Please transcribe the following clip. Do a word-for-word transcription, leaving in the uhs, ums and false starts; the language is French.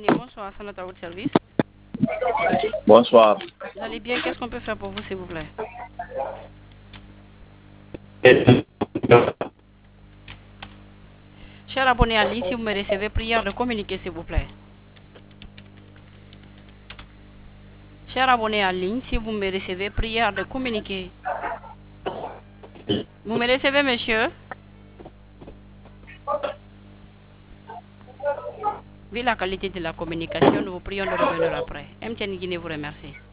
Oui, bonsoir, c'est notre votre service. Bonsoir. Vous allez bien? Qu'est-ce qu'on peut faire pour vous, s'il vous plaît? Cher abonné en ligne, si vous me recevez, prière de communiquer, s'il vous plaît. Cher abonné en ligne, si vous me recevez, prière de communiquer. Vous me recevez, monsieur? Vu la qualité de la communication, nous vous prions de revenir après. M T N Guinée vous remercie.